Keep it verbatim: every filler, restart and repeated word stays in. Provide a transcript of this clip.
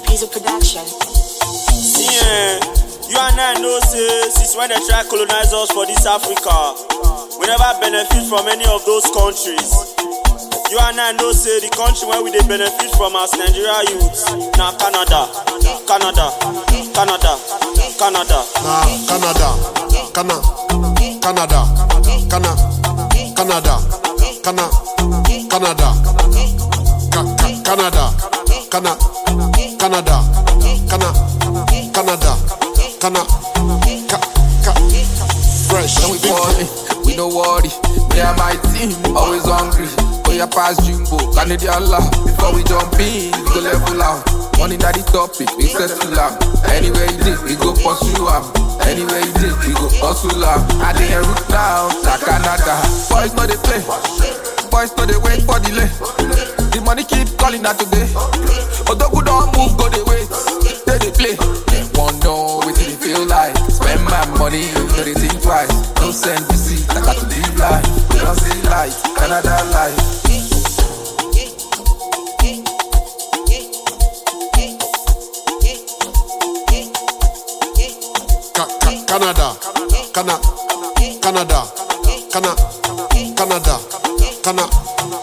Pizza Production. See, eh, you and I know, say, since when they try to colonize us for this Africa, we never benefit from any of those countries. You and I know, say, the country where we they benefit from as Nigeria youths. Now Canada, Canada, Canada, Canada. Nah, Canada, Canada, Canada, Canada, Canada, Canada, Canada, Canada, Canada, Canada, Canada, Canada, fresh. When we party, we no worry. Me and my team always hungry. We are past Jumbo, Canadian law. Before we jump in, we go level out. Money that the topic, we settle out. Anywhere you did, we go pursue am. Anywhere you did, we go hustle am. I didn't root down, like Canada. Boys know they play, boys know they wait for delay. The money keep calling out today. Odogu don't move, go they wait. They they play. They won't know what it feel like. Spend my money, no they think twice. No send receipt, I got to live life. We don't see light, Canada life. Canada, Canada, Canada, Canada, Canada, Canada.